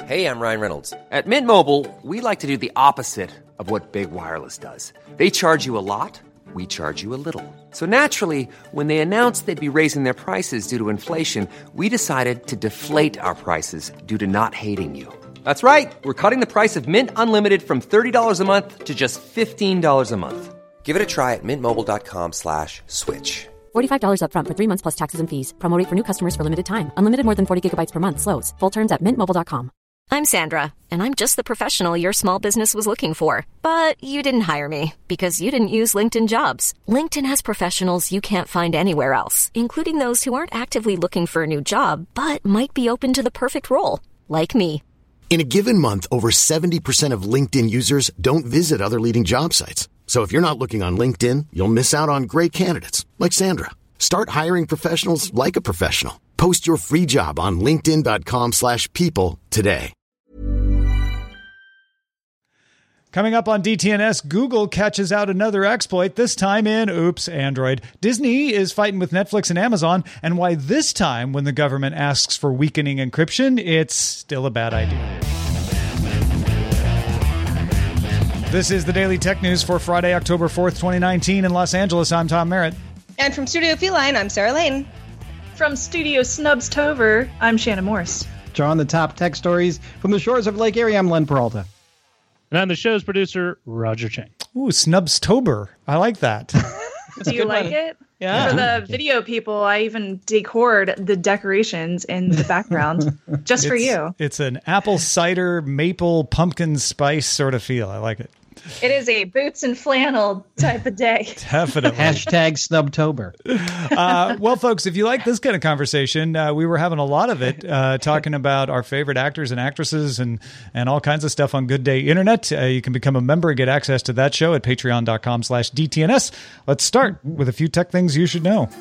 Hey, I'm Ryan Reynolds. At Mint Mobile, we like to do the opposite of what Big Wireless does. They charge you a lot, we charge you a little. So naturally, when they announced they'd be raising their prices due to inflation, we decided to deflate our prices due to not hating you. That's right. We're cutting the price of Mint Unlimited from $30 a month to just $15 a month. Give it a try at mintmobile.com/switch. $45 up front for 3 months plus taxes and fees. Promo rate for new customers for limited time. Unlimited more than 40 gigabytes per month. Slows full terms at mintmobile.com. I'm Sandra, and I'm just the professional your small business was looking for. But you didn't hire me because you didn't use LinkedIn Jobs. LinkedIn has professionals you can't find anywhere else, including those who aren't actively looking for a new job, but might be open to the perfect role, like me. In a given month, over 70% of LinkedIn users don't visit other leading job sites. So if you're not looking on LinkedIn, you'll miss out on great candidates like Sandra. Start hiring professionals like a professional. Post your free job on linkedin.com/people today. Coming up on DTNS, Google catches out another exploit, this time in Oops, Android. Disney is fighting with Netflix and Amazon, and why this time, when the government asks for weakening encryption, it's still a bad idea. This is the Daily Tech News for Friday, October 4th, 2019 in Los Angeles. I'm Tom Merritt. And from Studio Feline, I'm Sarah Lane. From Studio Snubs Tover, I'm Shannon Morse. Drawing the top tech stories from the shores of Lake Erie, I'm Len Peralta. And I'm the show's producer, Roger Chang. Ooh, Snubstober. I like that. Do you like it? Yeah. For the video people, I even decored the decorations in the background just for you. It's an apple cider maple pumpkin spice sort of feel. I like it. It is a boots and flannel type of day. Definitely. Hashtag Snubtober. Well, folks, if you like this kind of conversation, we were having a lot of it talking about our favorite actors and actresses and all kinds of stuff on Good Day Internet. You can become a member and get access to that show at patreon.com/DTNS. Let's start with a few tech things you should know.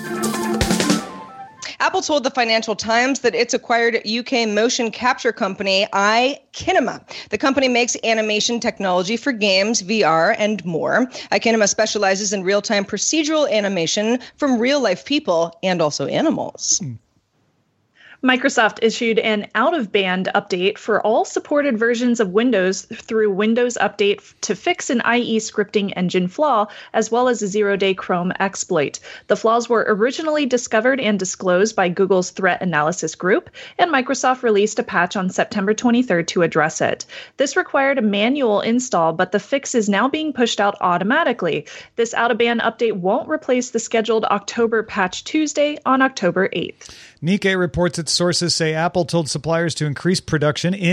Apple told the Financial Times that it's acquired UK motion capture company iKinema. The company makes animation technology for games, VR, and more. iKinema specializes in real-time procedural animation from real-life people and also animals. Microsoft issued an out-of-band update for all supported versions of Windows through Windows Update to fix an IE scripting engine flaw, as well as a zero-day Chrome exploit. The flaws were originally discovered and disclosed by Google's Threat Analysis Group, and Microsoft released a patch on September 23rd to address it. This required a manual install, but the fix is now being pushed out automatically. This out-of-band update won't replace the scheduled October Patch Tuesday on October 8th. Nikkei reports its sources say Apple told suppliers to increase production of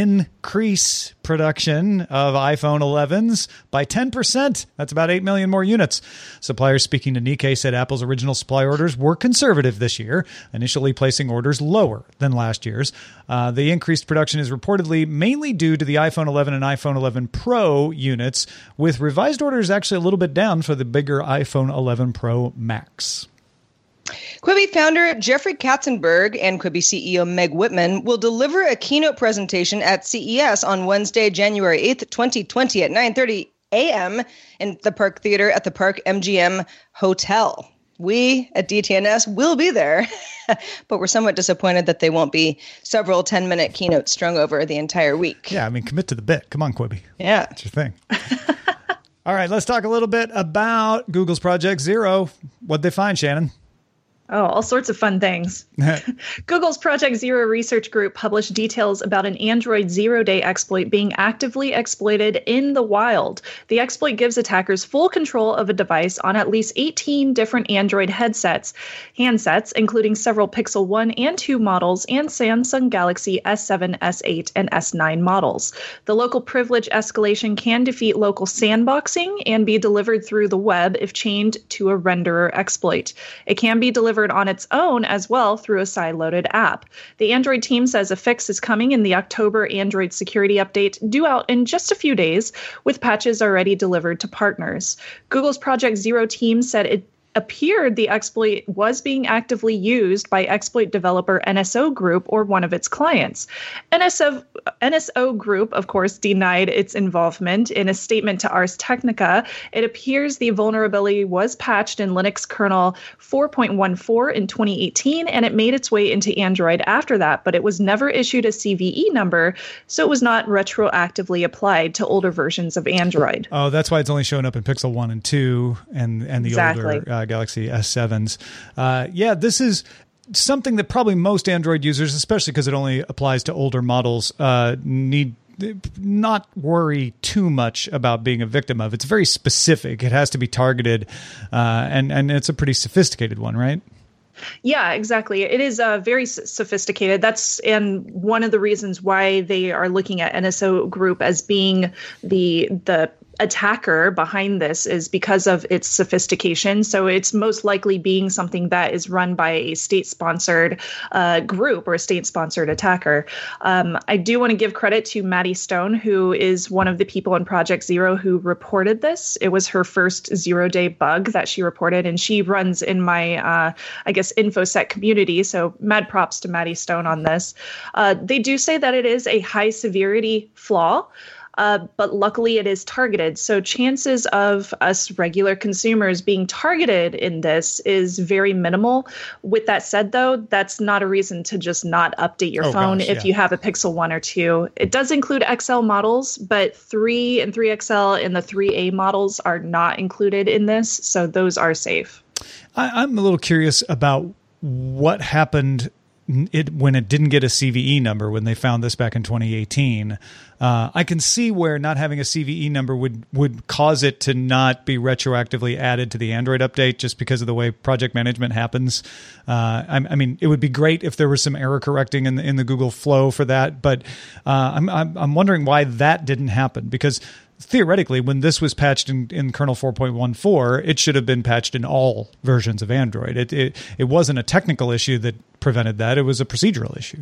iPhone 11s by 10%. That's about 8 million more units. Suppliers speaking to Nikkei said Apple's original supply orders were conservative this year, initially placing orders lower than last year's. The increased production is reportedly mainly due to the iPhone 11 and iPhone 11 Pro units, with revised orders actually a little bit down for the bigger iPhone 11 Pro Max. Quibi founder Jeffrey Katzenberg and Quibi CEO Meg Whitman will deliver a keynote presentation at CES on Wednesday, January 8th, 2020 at 9:30 a.m. in the Park Theater at the Park MGM Hotel. We at DTNS will be there, but we're somewhat disappointed that they won't be several 10-minute keynotes strung over the entire week. Yeah, I mean, commit to the bit. Come on, Quibi. Yeah. That's your thing. All right, let's talk a little bit about Google's Project Zero. What'd they find, Shannon? Oh, all sorts of fun things. Google's Project Zero research group published details about an Android zero-day exploit being actively exploited in the wild. The exploit gives attackers full control of a device on at least 18 different Android handsets, including several Pixel 1 and 2 models and Samsung Galaxy S7, S8, and S9 models. The local privilege escalation can defeat local sandboxing and be delivered through the web if chained to a renderer exploit. It can be delivered on its own as well through a side-loaded app. The Android team says a fix is coming in the October Android security update due out in just a few days, with patches already delivered to partners. Google's Project Zero team said appeared the exploit was being actively used by exploit developer NSO Group or one of its clients. NSO Group, of course, denied its involvement. In a statement to Ars Technica, it appears the vulnerability was patched in Linux kernel 4.14 in 2018, and it made its way into Android after that, but it was never issued a CVE number, so it was not retroactively applied to older versions of Android. Oh, that's why it's only showing up in Pixel 1 and 2 and the Exactly. older Galaxy S7s. This is something that probably most Android users, especially because it only applies to older models, need not worry too much about being a victim of. It's very specific. It has to be targeted, and it's a pretty sophisticated one, right? Yeah, exactly. It is very sophisticated. That's and one of the reasons why they are looking at NSO Group as being the attacker behind this is because of its sophistication. So it's most likely being something that is run by a state-sponsored group or a state-sponsored attacker. I do want to give credit to Maddie Stone, who is one of the people in Project Zero who reported this. It was her first zero-day bug that she reported, and she runs in my, InfoSec community. So mad props to Maddie Stone on this. They do say that it is a high-severity flaw. But luckily it is targeted. So chances of us regular consumers being targeted in this is very minimal. With that said, though, that's not a reason to just not update your phone if you have a Pixel 1 or 2. It does include XL models, but 3 and 3XL and the 3A models are not included in this. So those are safe. I'm a little curious about what happened when it didn't get a CVE number when they found this back in 2018. I can see where not having a CVE number would cause it to not be retroactively added to the Android update just because of the way project management happens. I mean, it would be great if there was some error correcting in the Google Flow for that, but I'm wondering why that didn't happen, because theoretically, when this was patched in kernel 4.14, it should have been patched in all versions of Android. It wasn't a technical issue that prevented that. It was a procedural issue.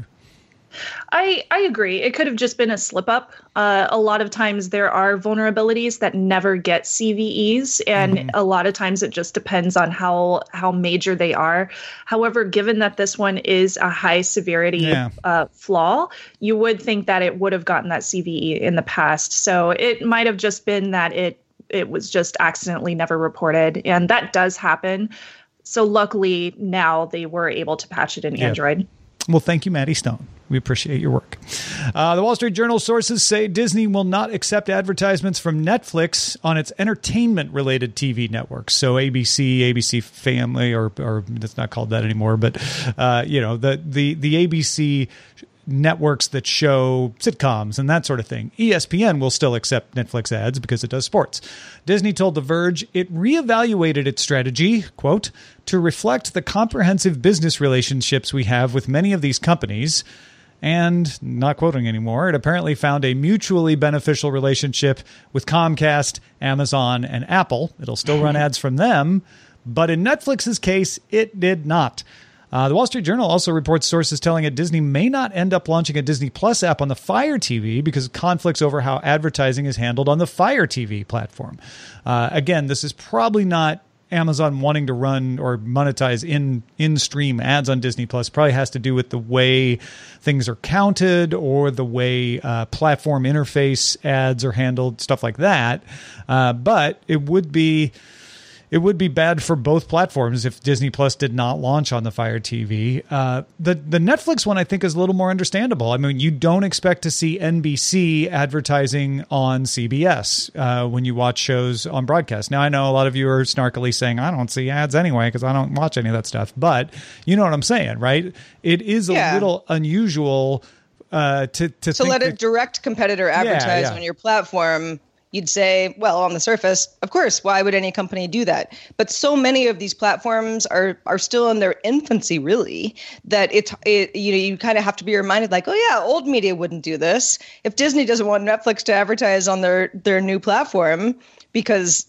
I agree. It could have just been a slip up. A lot of times there are vulnerabilities that never get CVEs, and a lot of times it just depends on how major they are. However, given that this one is a high severity flaw, you would think that it would have gotten that CVE in the past. So it might have just been that it was just accidentally never reported, and that does happen. So luckily now they were able to patch it in Android. Well, thank you, Maddie Stone. We appreciate your work. The Wall Street Journal sources say Disney will not accept advertisements from Netflix on its entertainment-related TV networks. So ABC Family, or it's not called that anymore, but the ABC networks that show sitcoms and that sort of thing. ESPN will still accept Netflix ads because it does sports. Disney told The Verge it reevaluated its strategy, quote, to reflect the comprehensive business relationships we have with many of these companies. And, not quoting anymore, it apparently found a mutually beneficial relationship with Comcast, Amazon, and Apple. It'll still run ads from them, but in Netflix's case, it did not. The Wall Street Journal also reports sources telling it Disney may not end up launching a Disney Plus app on the Fire TV because of conflicts over how advertising is handled on the Fire TV platform. Again, this is probably not Amazon wanting to run or monetize in-stream ads on Disney Plus. Probably has to do with the way things are counted or the way platform interface ads are handled, stuff like that. But it would be bad for both platforms if Disney Plus did not launch on the Fire TV. The Netflix one, I think, is a little more understandable. I mean, you don't expect to see NBC advertising on CBS when you watch shows on broadcast. Now, I know a lot of you are snarkily saying, I don't see ads anyway because I don't watch any of that stuff. But you know what I'm saying, right? It is a little unusual to let a direct competitor advertise on your platform. You'd say, well, on the surface, of course, why would any company do that? But so many of these platforms are still in their infancy, really, that you kind of have to be reminded, like, oh yeah, old media wouldn't do this. If Disney doesn't want Netflix to advertise on their new platform because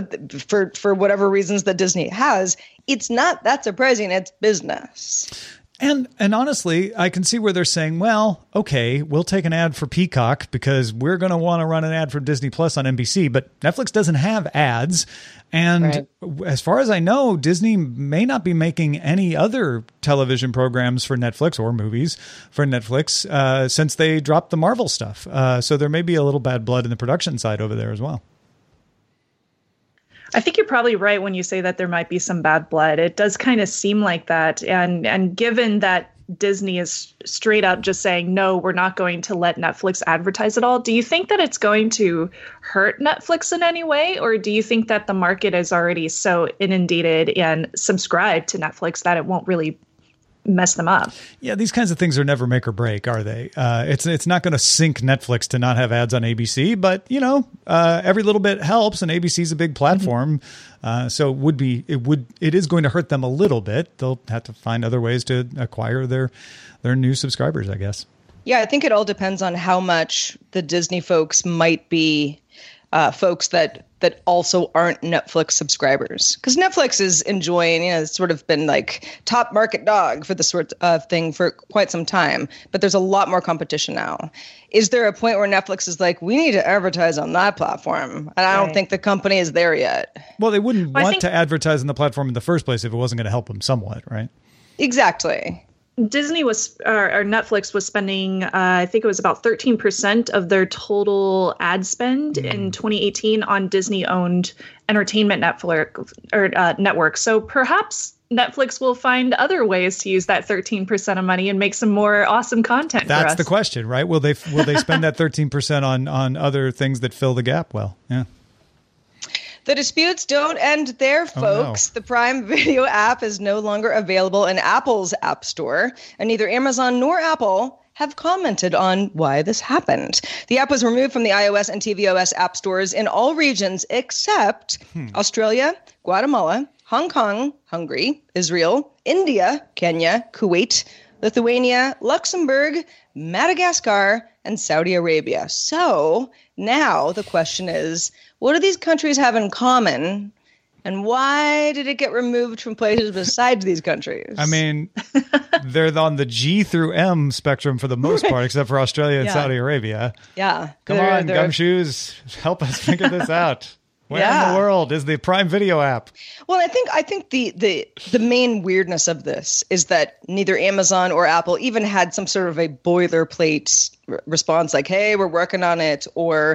for whatever reasons that Disney has, it's not that surprising. It's business. And honestly, I can see where they're saying, well, okay, we'll take an ad for Peacock because we're going to want to run an ad for Disney Plus on NBC, but Netflix doesn't have ads. And as far as I know, Disney may not be making any other television programs for Netflix or movies for Netflix since they dropped the Marvel stuff. So there may be a little bad blood in the production side over there as well. I think you're probably right when you say that there might be some bad blood. It does kind of seem like that. And given that Disney is straight up just saying, no, we're not going to let Netflix advertise at all, do you think that it's going to hurt Netflix in any way? Or do you think that the market is already so inundated and subscribed to Netflix that it won't really mess them up? Yeah, these kinds of things are never make or break, are they? It's not going to sink Netflix to not have ads on ABC, but every little bit helps, and ABC is a big platform, so it is going to hurt them a little bit. They'll have to find other ways to acquire their new subscribers, I guess. Yeah, I think it all depends on how much the Disney folks might be folks that also aren't Netflix subscribers, because Netflix is enjoying, it's sort of been like top market dog for this sort of thing for quite some time, but there's a lot more competition now. Is there a point where Netflix is like, we need to advertise on that platform? And I don't think the company is there yet. Well, they wouldn't want to advertise on the platform in the first place if it wasn't going to help them somewhat, right? Exactly. Disney was, or Netflix was spending, I think it was about 13% of their total ad spend in 2018 on Disney-owned entertainment network. So perhaps Netflix will find other ways to use that 13% of money and make some more awesome content. That's the question, right? Will they spend that 13% on other things that fill the gap? Well, yeah. The disputes don't end there, folks. Oh, no. The Prime Video app is no longer available in Apple's App Store, and neither Amazon nor Apple have commented on why this happened. The app was removed from the iOS and tvOS app stores in all regions except Australia, Guatemala, Hong Kong, Hungary, Israel, India, Kenya, Kuwait, Lithuania, Luxembourg, Madagascar, and Saudi Arabia. So now the question is, what do these countries have in common, and why did it get removed from places besides these countries? I mean, they're on the G through M spectrum for the most part, except for Australia and Saudi Arabia. Yeah. Come on, Gumshoes, help us figure this out. Where in the world is the Prime Video app? Well, I think the main weirdness of this is that neither Amazon or Apple even had some sort of a boilerplate response like, hey, we're working on it, or,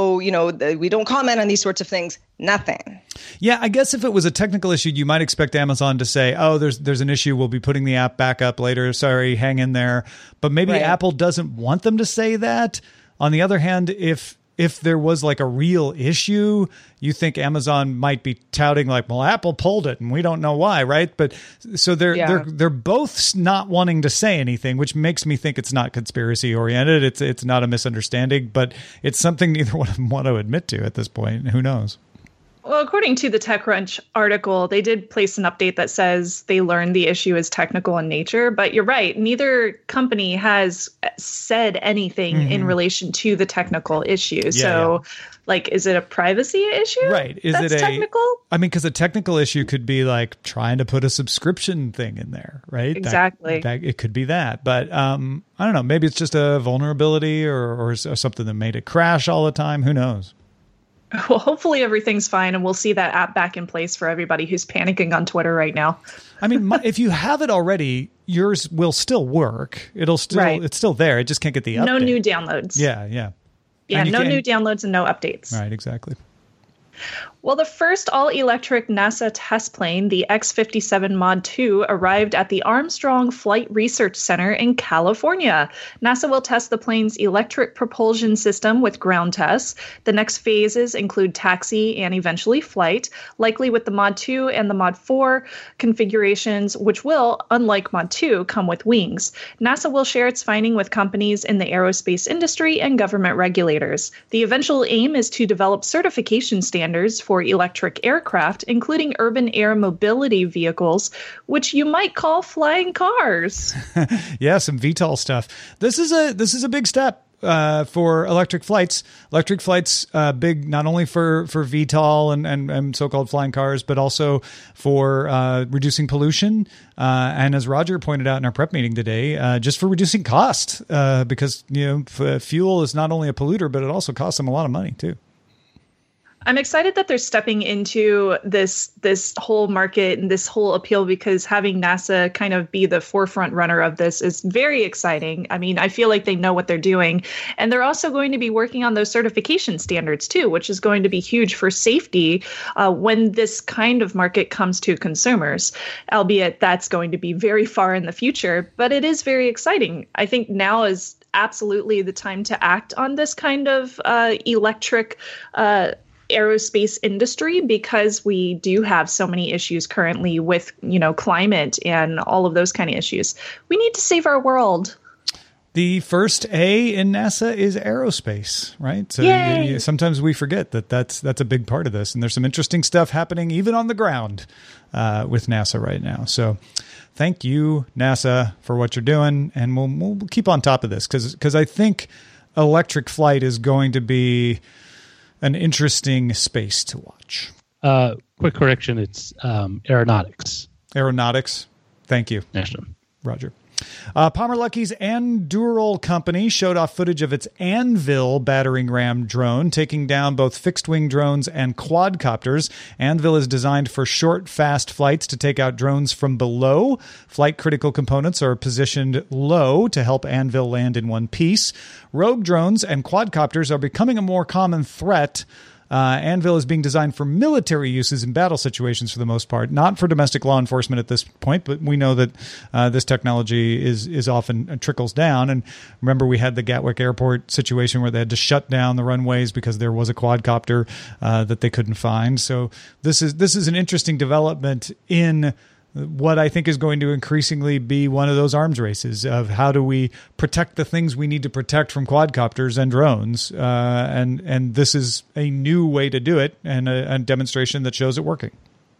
we don't comment on these sorts of things. Nothing. Yeah, I guess if it was a technical issue, you might expect Amazon to say, oh, there's an issue. We'll be putting the app back up later. Sorry, hang in there. But maybe Apple doesn't want them to say that. On the other hand, if there was like a real issue, you think Amazon might be touting like, well, Apple pulled it and we don't know why, right? But so they're both not wanting to say anything, which makes me think it's not conspiracy oriented. It's not a misunderstanding, but it's something neither one of them want to admit to at this point. Who knows? Well, according to the TechCrunch article, they did place an update that says they learned the issue is technical in nature. But you're right. Neither company has said anything in relation to the technical issue. Like, is it a privacy issue? Right. Is it technical? I mean, because a technical issue could be like trying to put a subscription thing in there, right? Exactly. It could be that. But I don't know. Maybe it's just a vulnerability or something that made it crash all the time. Who knows? Well, hopefully everything's fine, and we'll see that app back in place for everybody who's panicking on Twitter right now. I mean, if you have it already, yours will still work. It's still there. It just can't get the update. No new downloads. Yeah. Yeah, no new downloads and no updates. Right, exactly. Well, the first all-electric NASA test plane, the X-57 Mod 2, arrived at the Armstrong Flight Research Center in California. NASA will test the plane's electric propulsion system with ground tests. The next phases include taxi and eventually flight, likely with the Mod 2 and the Mod 4 configurations, which will, unlike Mod 2, come with wings. NASA will share its finding with companies in the aerospace industry and government regulators. The eventual aim is to develop certification standards for electric aircraft, including urban air mobility vehicles, which you might call flying cars. Yeah, some VTOL stuff. This is a big step. for electric flights, big not only for VTOL and so-called flying cars, but also for reducing pollution. And as Roger pointed out in our prep meeting today, just for reducing cost, because fuel is not only a polluter, but it also costs them a lot of money too. I'm excited that they're stepping into this whole market and this whole appeal, because having NASA kind of be the forefront runner of this is very exciting. I mean, I feel like they know what they're doing. And they're also going to be working on those certification standards too, which is going to be huge for safety when this kind of market comes to consumers, albeit that's going to be very far in the future. But it is very exciting. I think now is absolutely the time to act on this kind of electric aerospace industry, because we do have so many issues currently with, climate and all of those kind of issues. We need to save our world. The first A in NASA is aerospace, right? So sometimes we forget that that's a big part of this. And there's some interesting stuff happening even on the ground with NASA right now. So thank you, NASA, for what you're doing. And we'll keep on top of this because I think electric flight is going to be an interesting space to watch. Quick correction. It's aeronautics. Aeronautics. Thank you. National. Roger. Palmer Luckey's Anduril company showed off footage of its Anvil battering ram drone, taking down both fixed-wing drones and quadcopters. Anvil is designed for short, fast flights to take out drones from below. Flight-critical components are positioned low to help Anvil land in one piece. Rogue drones and quadcopters are becoming a more common threat. Anvil is being designed for military uses in battle situations for the most part, not for domestic law enforcement at this point, but we know that this technology is often trickles down. And remember, we had the Gatwick Airport situation where they had to shut down the runways because there was a quadcopter that they couldn't find. So this is an interesting development in what I think is going to increasingly be one of those arms races of how do we protect the things we need to protect from quadcopters and drones. And this is a new way to do it and a demonstration that shows it working.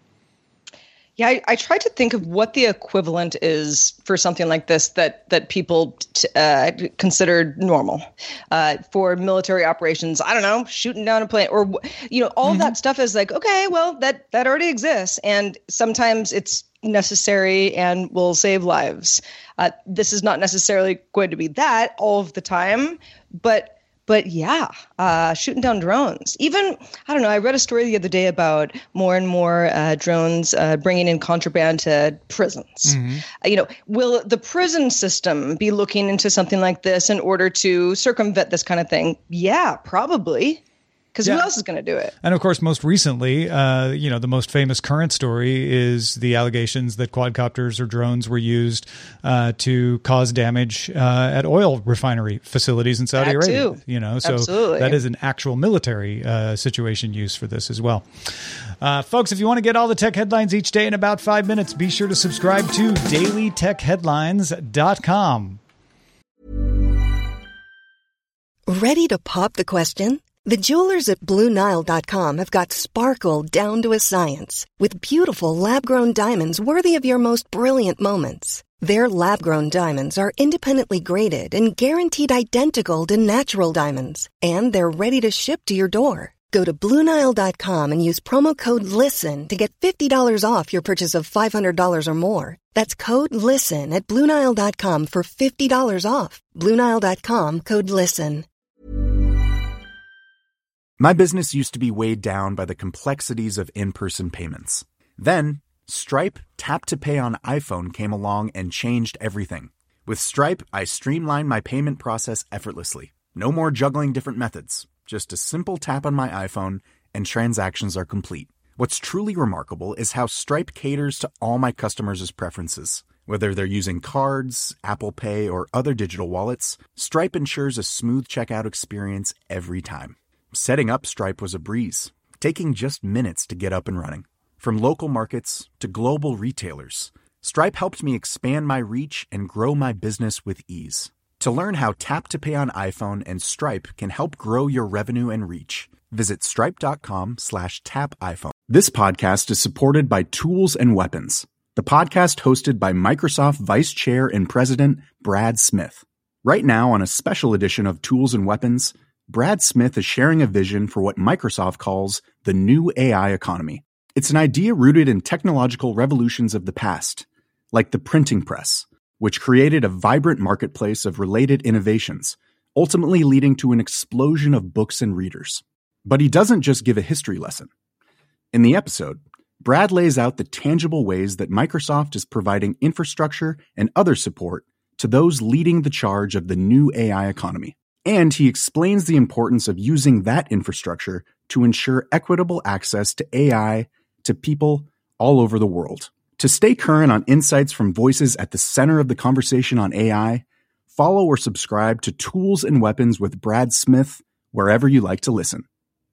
Yeah, I tried to think of what the equivalent is for something like this that people considered normal for military operations. I don't know, shooting down a plane or, all that stuff is like, okay, well, that already exists. And sometimes it's necessary and will save lives. This is not necessarily going to be that all of the time, but yeah, shooting down drones. Even, I don't know, I read a story the other day about more and more drones bringing in contraband to prisons. Will the prison system be looking into something like this in order to circumvent this kind of thing? Yeah, probably. Because who else is going to do it? And of course, most recently, the most famous current story is the allegations that quadcopters or drones were used to cause damage at oil refinery facilities in Saudi Arabia. So absolutely. That is an actual military situation used for this as well. Folks, if you want to get all the tech headlines each day in about 5 minutes, be sure to subscribe to dailytechheadlines.com. Ready to pop the question? The jewelers at BlueNile.com have got sparkle down to a science with beautiful lab-grown diamonds worthy of your most brilliant moments. Their lab-grown diamonds are independently graded and guaranteed identical to natural diamonds, and they're ready to ship to your door. Go to BlueNile.com and use promo code LISTEN to get $50 off your purchase of $500 or more. That's code LISTEN at BlueNile.com for $50 off. BlueNile.com, code LISTEN. My business used to be weighed down by the complexities of in-person payments. Then, Stripe Tap to Pay on iPhone came along and changed everything. With Stripe, I streamlined my payment process effortlessly. No more juggling different methods. Just a simple tap on my iPhone and transactions are complete. What's truly remarkable is how Stripe caters to all my customers' preferences. Whether they're using cards, Apple Pay, or other digital wallets, Stripe ensures a smooth checkout experience every time. Setting up Stripe was a breeze, taking just minutes to get up and running. From local markets to global retailers, Stripe helped me expand my reach and grow my business with ease. To learn how Tap to Pay on iPhone and Stripe can help grow your revenue and reach, visit stripe.com/tapiphone. This podcast is supported by Tools and Weapons, the podcast hosted by Microsoft Vice Chair and President Brad Smith. Right now, on a special edition of Tools and Weapons, Brad Smith is sharing a vision for what Microsoft calls the new AI economy. It's an idea rooted in technological revolutions of the past, like the printing press, which created a vibrant marketplace of related innovations, ultimately leading to an explosion of books and readers. But he doesn't just give a history lesson. In the episode, Brad lays out the tangible ways that Microsoft is providing infrastructure and other support to those leading the charge of the new AI economy. And he explains the importance of using that infrastructure to ensure equitable access to AI to people all over the world. To stay current on insights from voices at the center of the conversation on AI, follow or subscribe to Tools and Weapons with Brad Smith wherever you like to listen.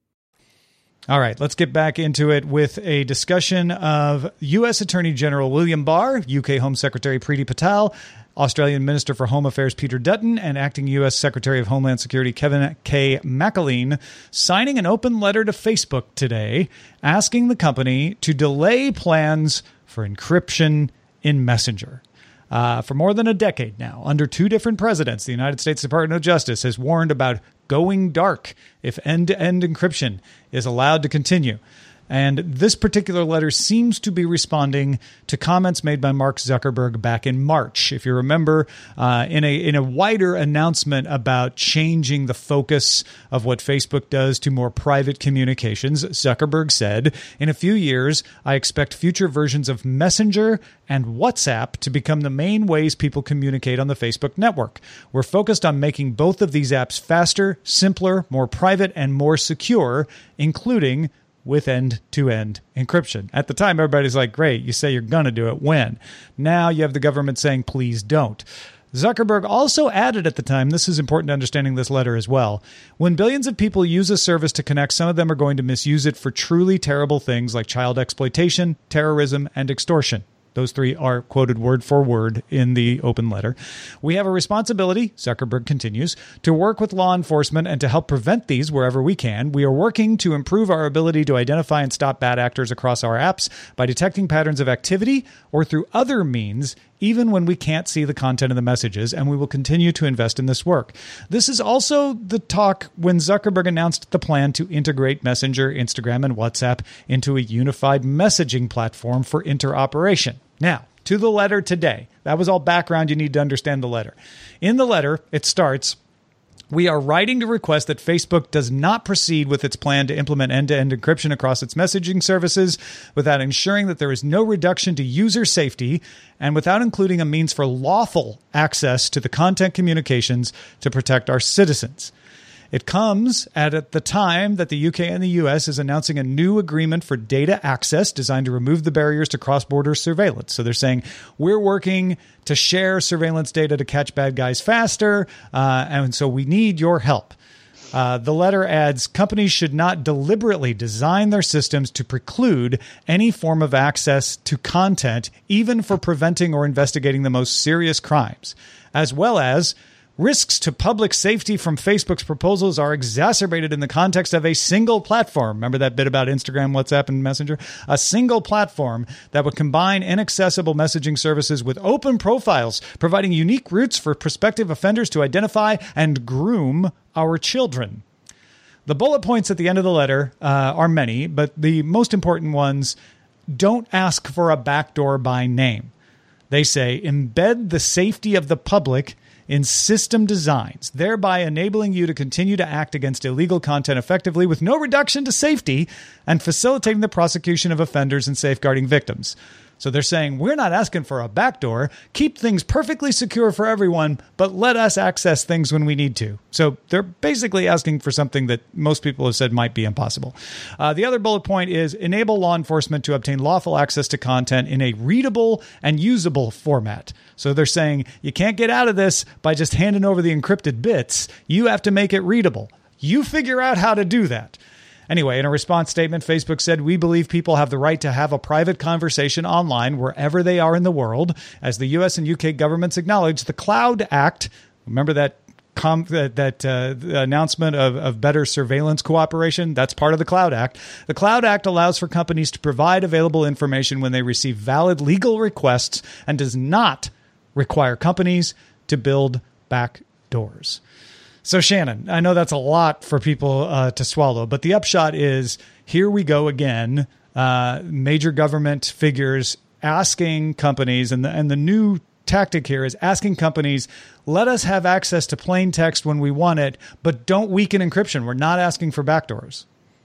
All right, let's get back into it with a discussion of U.S. Attorney General William Barr, UK Home Secretary Priti Patel, Australian Minister for Home Affairs Peter Dutton, and Acting U.S. Secretary of Homeland Security Kevin K. McAleen signing an open letter to Facebook today asking the company to delay plans for encryption in Messenger. For more than a decade now, under two different presidents, the United States Department of Justice has warned about going dark if end-to-end encryption is allowed to continue. And this particular letter seems to be responding to comments made by Mark Zuckerberg back in March. If you remember, in a wider announcement about changing the focus of what Facebook does to more private communications, Zuckerberg said, "In a few years, I expect future versions of Messenger and WhatsApp to become the main ways people communicate on the Facebook network. We're focused on making both of these apps faster, simpler, more private, and more secure, including with end-to-end encryption." At the time, everybody's like, great, you say you're going to do it. When? Now you have the government saying, please don't. Zuckerberg also added at the time, this is important to understanding this letter as well, when billions of people use a service to connect, some of them are going to misuse it for truly terrible things like child exploitation, terrorism, and extortion. Those three are quoted word for word in the open letter. "We have a responsibility," Zuckerberg continues, "to work with law enforcement and to help prevent these wherever we can. We are working to improve our ability to identify and stop bad actors across our apps by detecting patterns of activity or through other means, even when we can't see the content of the messages, and we will continue to invest in this work." This is also the talk when Zuckerberg announced the plan to integrate Messenger, Instagram, and WhatsApp into a unified messaging platform for interoperation. Now, to the letter today. That was all background you need to understand the letter. In the letter, it starts, "We are writing to request that Facebook does not proceed with its plan to implement end-to-end encryption across its messaging services without ensuring that there is no reduction to user safety and without including a means for lawful access to the content communications to protect our citizens." It comes at the time that the UK and the US is announcing a new agreement for data access designed to remove the barriers to cross-border surveillance. So they're saying, we're working to share surveillance data to catch bad guys faster, and so we need your help. The letter adds, companies should not deliberately design their systems to preclude any form of access to content, even for preventing or investigating the most serious crimes, as well as risks to public safety from Facebook's proposals are exacerbated in the context of a single platform. Remember that bit about Instagram, WhatsApp, and Messenger? A single platform that would combine inaccessible messaging services with open profiles, providing unique routes for prospective offenders to identify and groom our children. The bullet points at the end of the letter are many, but the most important ones: don't ask for a backdoor by name. They say, embed the safety of the public in system designs, thereby enabling you to continue to act against illegal content effectively with no reduction to safety and facilitating the prosecution of offenders and safeguarding victims. So they're saying, we're not asking for a backdoor. Keep things perfectly secure for everyone, but let us access things when we need to. So they're basically asking for something that most people have said might be impossible. The other bullet point is enable law enforcement to obtain lawful access to content in a readable and usable format. So they're saying you can't get out of this by just handing over the encrypted bits. You have to make it readable. You figure out how to do that. Anyway, in a response statement, Facebook said, we believe people have the right to have a private conversation online wherever they are in the world. As the US and UK governments acknowledge, the Cloud Act, remember that announcement of better surveillance cooperation? That's part of the Cloud Act. The Cloud Act allows for companies to provide available information when they receive valid legal requests and does not require companies to build back doors. So Shannon, I know that's a lot for people to swallow, but the upshot is here we go again. Major government figures asking companies, and the new tactic here is asking companies, let us have access to plain text when we want it, but don't weaken encryption. We're not asking for backdoors.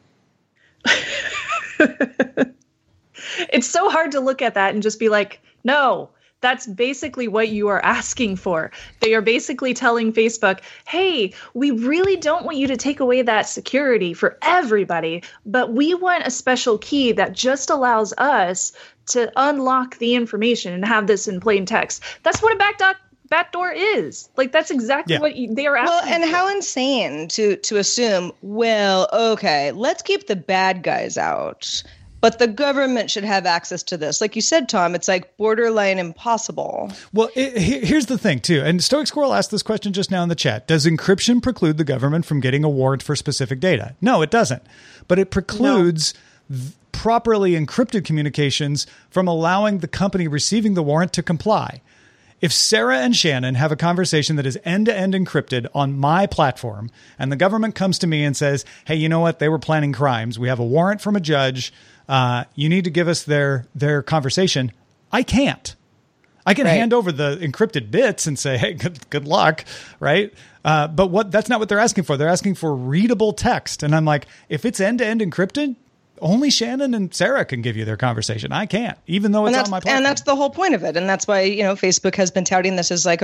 It's so hard to look at that and just be like, no, that's basically what you are asking for. They are basically telling Facebook, hey, we really don't want you to take away that security for everybody, but we want a special key that just allows us to unlock the information and have this in plain text. That's what a backdoor is. Like, that's exactly what they are asking. Well, and how insane to assume, well, okay, let's keep the bad guys out, but the government should have access to this. Like you said, Tom, it's like borderline impossible. Well, here's the thing, too. And Stoic Squirrel asked this question just now in the chat. Does encryption preclude the government from getting a warrant for specific data? No, it doesn't. But it precludes properly encrypted communications from allowing the company receiving the warrant to comply. If Sarah and Shannon have a conversation that is end-to-end encrypted on my platform, and the government comes to me and says, hey, you know what? They were planning crimes. We have a warrant from a judge. You need to give us their conversation. I can't. I can hand over the encrypted bits and say, hey, good luck, right? But that's not what they're asking for. They're asking for readable text. And I'm like, if it's end-to-end encrypted, only Shannon and Sarah can give you their conversation. I can't, even though it's on my platform. And that's the whole point of it. And that's why, Facebook has been touting this as like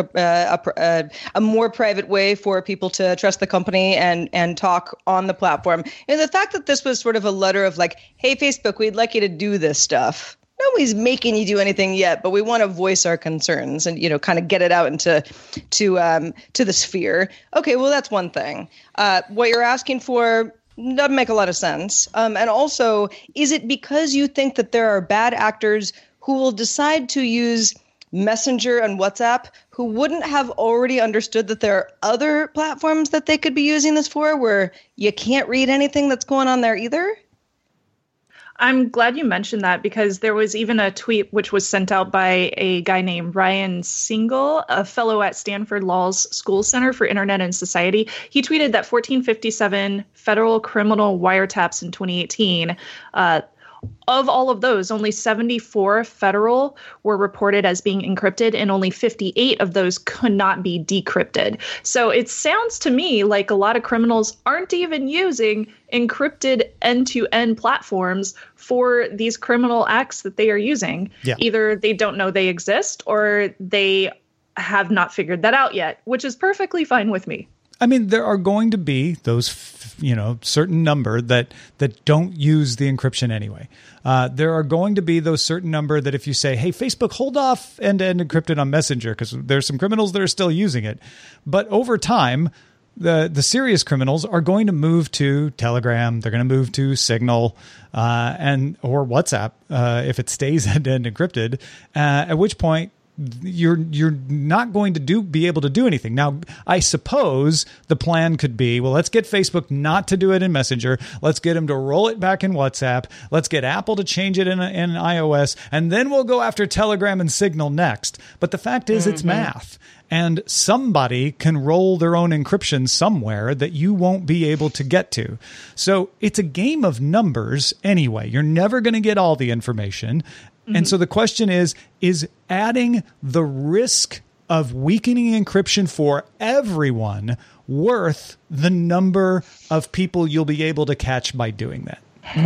a more private way for people to trust the company and talk on the platform. And the fact that this was sort of a letter of like, hey, Facebook, we'd like you to do this stuff. Nobody's making you do anything yet, but we want to voice our concerns and, kind of get it out into the sphere. Okay, well, that's one thing. What you're asking for doesn't make a lot of sense. And also, is it because you think that there are bad actors who will decide to use Messenger and WhatsApp who wouldn't have already understood that there are other platforms that they could be using this for where you can't read anything that's going on there either? I'm glad you mentioned that, because there was even a tweet which was sent out by a guy named Ryan Singal, a fellow at Stanford Law's School Center for Internet and Society. He tweeted that 1457 federal criminal wiretaps in 2018, of all of those, only 74 federal were reported as being encrypted, and only 58 of those could not be decrypted. So it sounds to me like a lot of criminals aren't even using encrypted end-to-end platforms for these criminal acts that they are using. Yeah. Either they don't know they exist or they have not figured that out yet, which is perfectly fine with me. I mean, there are going to be those, certain number that don't use the encryption anyway. There are going to be those certain number that if you say, hey, Facebook, hold off end-to-end encrypted on Messenger, because there's some criminals that are still using it. But over time, the serious criminals are going to move to Telegram. They're going to move to Signal or WhatsApp if it stays end-to-end encrypted, at which point you're not going to be able to do anything. Now, I suppose the plan could be, well, let's get Facebook not to do it in Messenger. Let's get them to roll it back in WhatsApp. Let's get Apple to change it in iOS. And then we'll go after Telegram and Signal next. But the fact is, it's math. And somebody can roll their own encryption somewhere that you won't be able to get to. So it's a game of numbers anyway. You're never going to get all the information. And so the question is adding the risk of weakening encryption for everyone worth the number of people you'll be able to catch by doing that?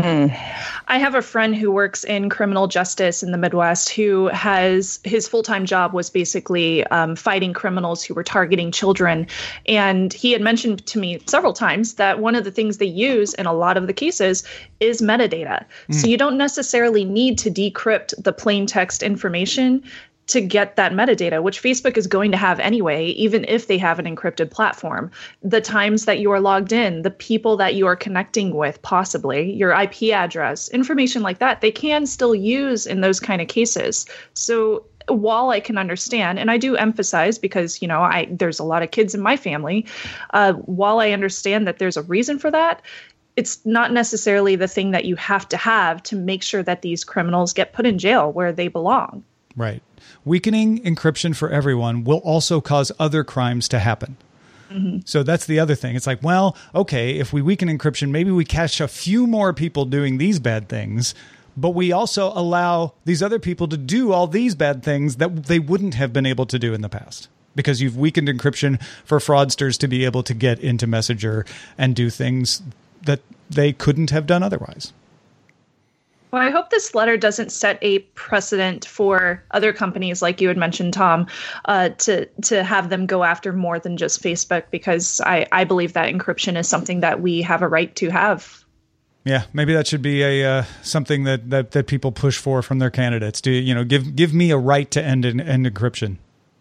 I have a friend who works in criminal justice in the Midwest who has his full-time job was basically fighting criminals who were targeting children. And he had mentioned to me several times that one of the things they use in a lot of the cases is metadata. So you don't necessarily need to decrypt the plain text information to get that metadata, which Facebook is going to have anyway, even if they have an encrypted platform. The times that you are logged in, the people that you are connecting with, possibly your IP address, information like that, they can still use in those kind of cases. So while I can understand, and I do emphasize because, there's a lot of kids in my family, while I understand that there's a reason for that, it's not necessarily the thing that you have to make sure that these criminals get put in jail where they belong. Right. Weakening encryption for everyone will also cause other crimes to happen. So that's the other thing. It's like, well, okay, if we weaken encryption, maybe we catch a few more people doing these bad things, but we also allow these other people to do all these bad things that they wouldn't have been able to do in the past. Because you've weakened encryption for fraudsters to be able to get into Messenger and do things that they couldn't have done otherwise. Well, I hope this letter doesn't set a precedent for other companies, like you had mentioned, Tom, to have them go after more than just Facebook, because I believe that encryption is something that we have a right to have. Yeah, maybe that should be a something that people push for from their candidates. Give me a right to end encryption.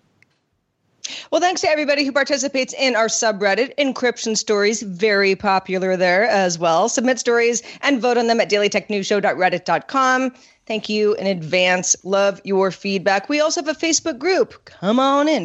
Well, thanks to everybody who participates in our subreddit, Encryption Stories, very popular there as well. Submit stories and vote on them at dailytechnewsshow.reddit.com. Thank you in advance. Love your feedback. We also have a Facebook group. Come on in,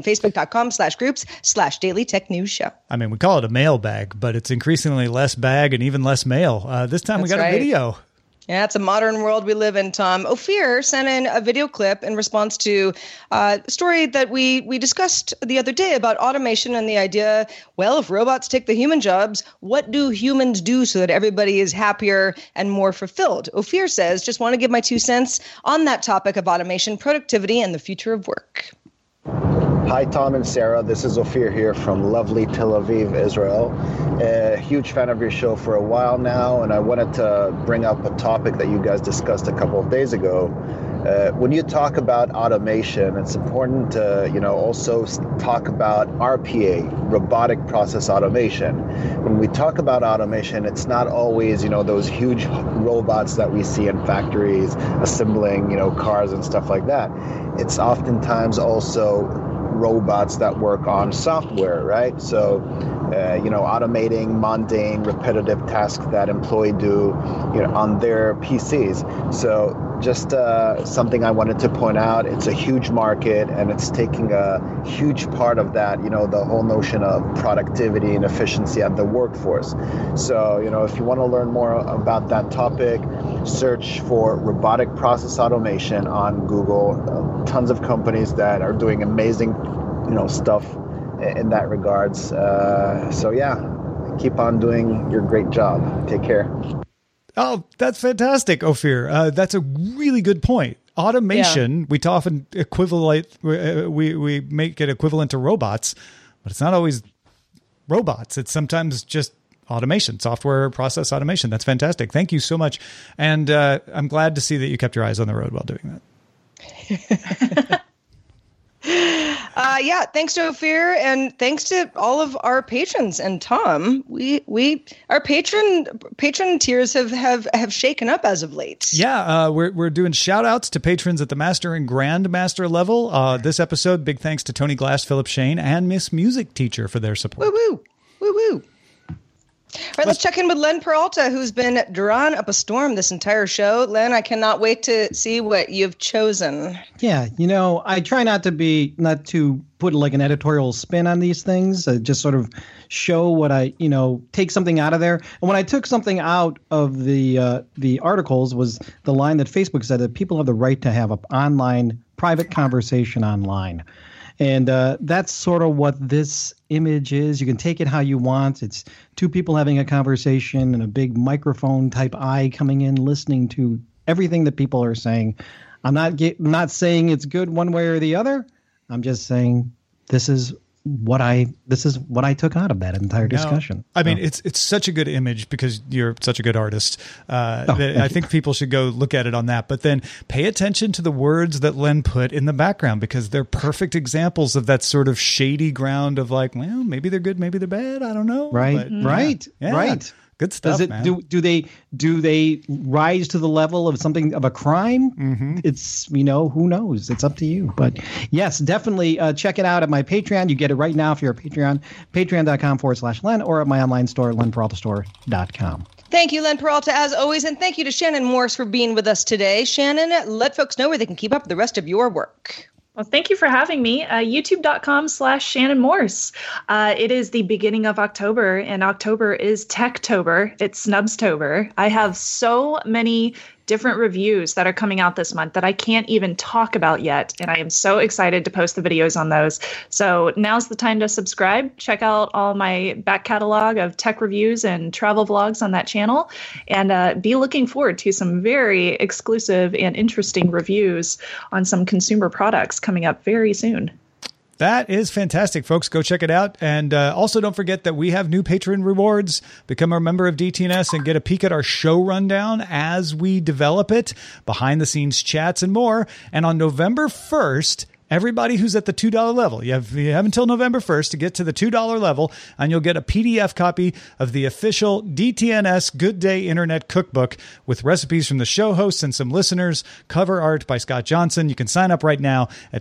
facebook.com/groups/dailytechnewsshow. I mean, we call it a mailbag, but it's increasingly less bag and even less mail. This time we got a video. Yeah, it's a modern world we live in, Tom. Ophir sent in a video clip in response to a story that we discussed the other day about automation and the idea, well, if robots take the human jobs, what do humans do so that everybody is happier and more fulfilled? Ophir says, just want to give my 2 cents on that topic of automation, productivity, and the future of work. Hi, Tom and Sarah. This is Ophir here from lovely Tel Aviv, Israel. A huge fan of your show for a while now, and I wanted to bring up a topic that you guys discussed a couple of days ago. When you talk about automation, it's important to, also talk about RPA, robotic process automation. When we talk about automation, it's not always, those huge robots that we see in factories assembling, cars and stuff like that. It's oftentimes also robots that work on software, right? So, automating mundane, repetitive tasks that employees do, on their PCs. So just something I wanted to point out, it's a huge market and it's taking a huge part of that, the whole notion of productivity and efficiency at the workforce. So, if you want to learn more about that topic, search for robotic process automation on Google. Tons of companies that are doing amazing, stuff in that regards. So yeah, keep on doing your great job. Take care. Oh, that's fantastic, Ophir. That's a really good point. Automation, we often we make it equivalent to robots, but it's not always robots. It's sometimes just automation, software process automation. That's fantastic. Thank you so much. And I'm glad to see that you kept your eyes on the road while doing that. Thanks to Ophir, and thanks to all of our patrons. And Tom, our patron tiers have shaken up as of late. Yeah, we're doing shout outs to patrons at the Master and Grandmaster level. This episode, big thanks to Tony Glass, Philip Shane, and Miss Music Teacher for their support. Woo woo, woo woo. All right, let's check in with Len Peralta, who's been drawn up a storm this entire show. Len, I cannot wait to see what you've chosen. Yeah, I try not to put like an editorial spin on these things. Just sort of show what I, take something out of there. And when I took something out of the articles was the line that Facebook said that people have the right to have an online private conversation online. And that's sort of what this image is. You can take it how you want. It's two people having a conversation and a big microphone type eye coming in, listening to everything that people are saying. I'm not saying it's good one way or the other. I'm just saying this is what I took out of that entire discussion. I mean, it's such a good image because you're such a good artist. I think people should go look at it on that. But then pay attention to the words that Len put in the background, because they're perfect examples of that sort of shady ground of like, well, maybe they're good, maybe they're bad. I don't know. Right. Right. Good stuff, man. Do they rise to the level of something of a crime? Mm-hmm. It's, who knows? It's up to you. But yes, definitely check it out at my Patreon. You get it right now if you're a Patreon, patreon.com/Len, or at my online store, lenperaltastore.com. Thank you, Len Peralta, as always. And thank you to Shannon Morse for being with us today. Shannon, let folks know where they can keep up with the rest of your work. Well, thank you for having me. YouTube.com/Shannon Morse. It is the beginning of October, and October is Techtober. It's Snubstober. I have so many different reviews that are coming out this month that I can't even talk about yet. And I am so excited to post the videos on those. So now's the time to subscribe. Check out all my back catalog of tech reviews and travel vlogs on that channel. And be looking forward to some very exclusive and interesting reviews on some consumer products coming up very soon. That is fantastic, folks. Go check it out. And also don't forget that we have new patron rewards. Become a member of DTNS and get a peek at our show rundown as we develop it, behind the scenes chats and more. And on November 1st, everybody who's at the $2 level, you have until November 1st to get to the $2 level, and you'll get a PDF copy of the official DTNS Good Day Internet Cookbook with recipes from the show hosts and some listeners, cover art by Scott Johnson. You can sign up right now at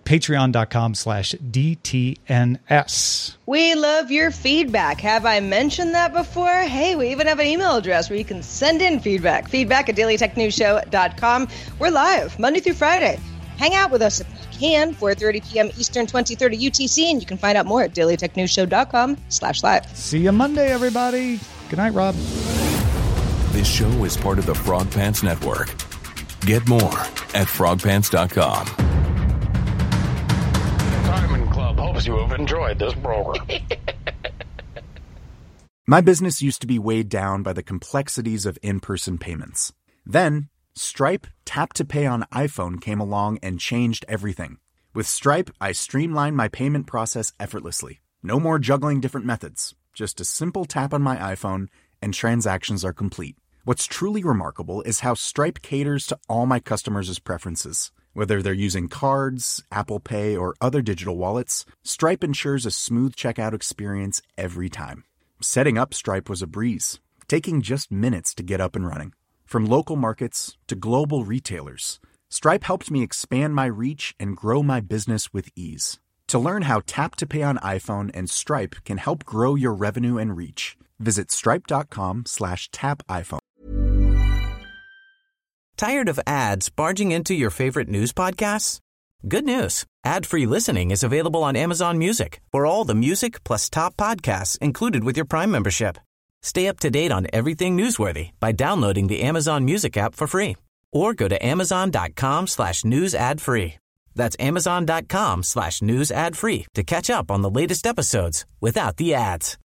patreon.com/DTNS. We love your feedback. Have I mentioned that before? Hey, we even have an email address where you can send in feedback. Feedback@dailytechnewsshow.com. We're live Monday through Friday. Hang out with us if you can, 4:30 p.m. Eastern, 2030 UTC, and you can find out more at dailytechnewsshow.com/live. See you Monday, everybody. Good night, Rob. This show is part of the Frog Pants Network. Get more at frogpants.com. Diamond Club hopes you have enjoyed this program. My business used to be weighed down by the complexities of in-person payments. Then, Stripe Tap to Pay on iPhone came along and changed everything. With Stripe, I streamlined my payment process effortlessly. No more juggling different methods. Just a simple tap on my iPhone and transactions are complete. What's truly remarkable is how Stripe caters to all my customers' preferences. Whether they're using cards, Apple Pay, or other digital wallets, Stripe ensures a smooth checkout experience every time. Setting up Stripe was a breeze, taking just minutes to get up and running. From local markets to global retailers, Stripe helped me expand my reach and grow my business with ease. To learn how Tap to Pay on iPhone and Stripe can help grow your revenue and reach, visit stripe.com/tapiphone. Tired of ads barging into your favorite news podcasts? Good news. Ad-free listening is available on Amazon Music for all the music plus top podcasts included with your Prime membership. Stay up to date on everything newsworthy by downloading the Amazon Music app for free or go to amazon.com/news ad free. That's amazon.com/news ad free to catch up on the latest episodes without the ads.